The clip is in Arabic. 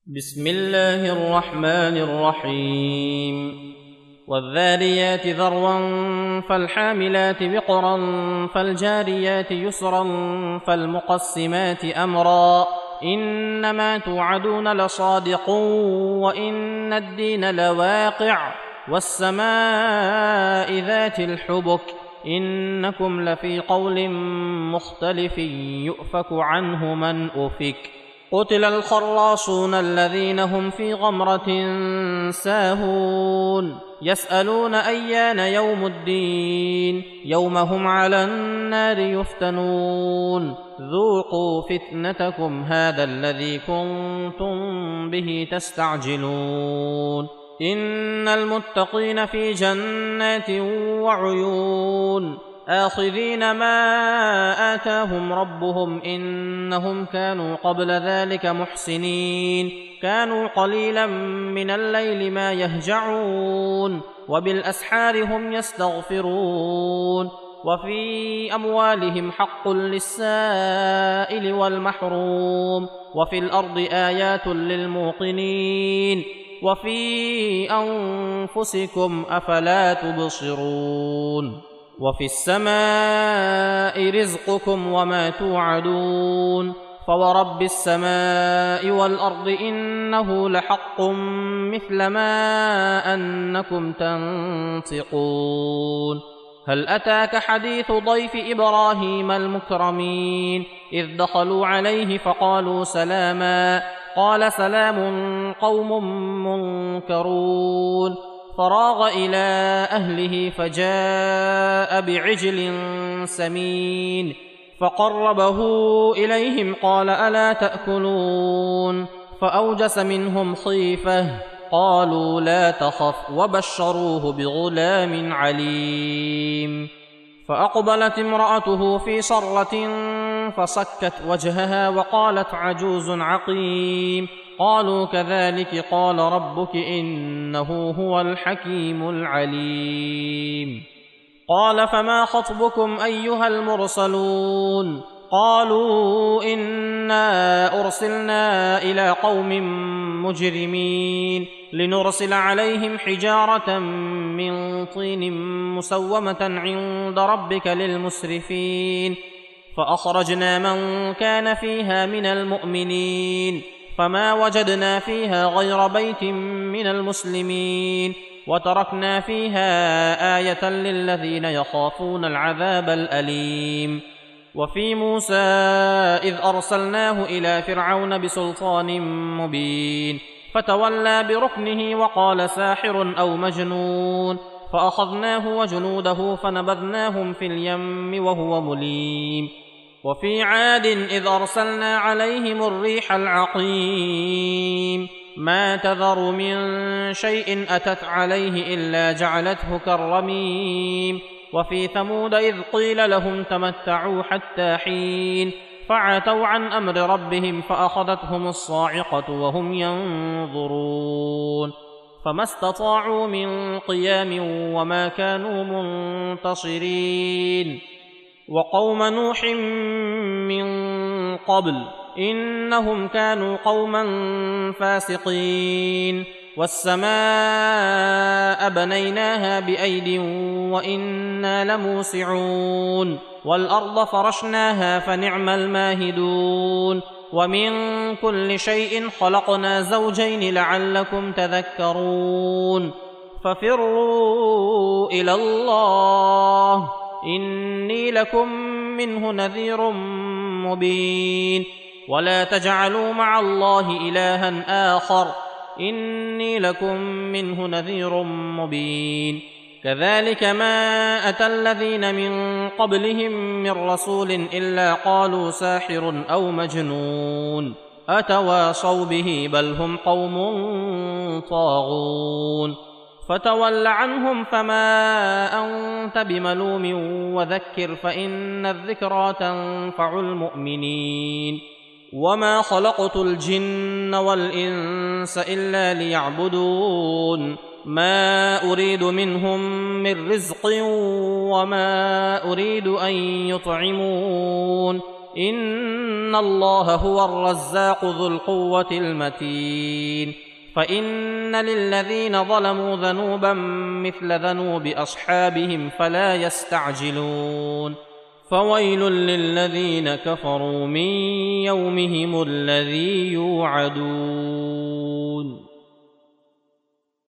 بسم الله الرحمن الرحيم والذاريات ذروا فالحاملات وقرا فالجاريات يسرا فالمقسمات أمرا إنما توعدون لصادق وإن الدين لواقع والسماء ذات الحبك إنكم لفي قول مختلف يؤفك عنه من أفك قتل الخراصون الذين هم في غمرة ساهون يسألون أيان يوم الدين يوم هم على النار يفتنون ذوقوا فتنتكم هذا الذي كنتم به تستعجلون إن المتقين في جنات وعيون آخذين ما آتاهم ربهم إنهم كانوا قبل ذلك محسنين كانوا قليلا من الليل ما يهجعون وبالأسحار هم يستغفرون وفي أموالهم حق للسائل والمحروم وفي الأرض آيات للموقنين وفي أنفسكم أفلا تبصرون وفي السماء رزقكم وما توعدون فورب السماء والأرض إنه لحق مثل ما أنكم تنطقون هل أتاك حديث ضيف إبراهيم المكرمين إذ دخلوا عليه فقالوا سلاما قال سلام قوم منكرون فراغ إلى أهله فجاء بعجل سمين فقربه إليهم قال ألا تأكلون فأوجس منهم خيفة قالوا لا تخف وبشروه بغلام عليم فأقبلت امرأته في صرة فصكت وجهها وقالت عجوز عقيم قالوا كذلك قال ربك إنه هو الحكيم العليم قال فما خطبكم أيها المرسلون قالوا إنا أرسلنا إلى قوم مجرمين لنرسل عليهم حجارة من طين مسومة عند ربك للمسرفين فأخرجنا من كان فيها من المؤمنين فما وجدنا فيها غير بيت من المسلمين وتركنا فيها آية للذين يخافون العذاب الأليم وفي موسى إذ أرسلناه إلى فرعون بسلطان مبين فتولى بركنه وقال ساحر أو مجنون فأخذناه وجنوده فنبذناهم في اليم وهو مليم وفي عاد إذ أرسلنا عليهم الريح العقيم ما تذر من شيء أتت عليه إلا جعلته كالرميم وفي ثمود إذ قيل لهم تمتعوا حتى حين فعتوا عن أمر ربهم فأخذتهم الصاعقة وهم ينظرون فما استطاعوا من قيام وما كانوا منتصرين وقوم نوح من قبل إنهم كانوا قوما فاسقين والسماء بنيناها بأيد وإنا لموسعون والأرض فرشناها فنعم الماهدون ومن كل شيء خلقنا زوجين لعلكم تذكرون ففروا إلى الله إني لكم منه نذير مبين ولا تجعلوا مع الله إلها آخر إني لكم منه نذير مبين كذلك ما أتى الذين من قبلهم من رسول إلا قالوا ساحر أو مجنون أتواصوا به بل هم قوم طاغون فتول عنهم فما أنت بملوم وذكر فإن الذكرى تنفع المؤمنين وما خلقت الجن والإنس إلا ليعبدون ما أريد منهم من رزق وما أريد أن يطعمون إن الله هو الرزاق ذو القوة المتين فإن للذين ظلموا ذنوبا مثل ذنوب أصحابهم فلا يستعجلون فويل للذين كفروا من يومهم الذي يوعدون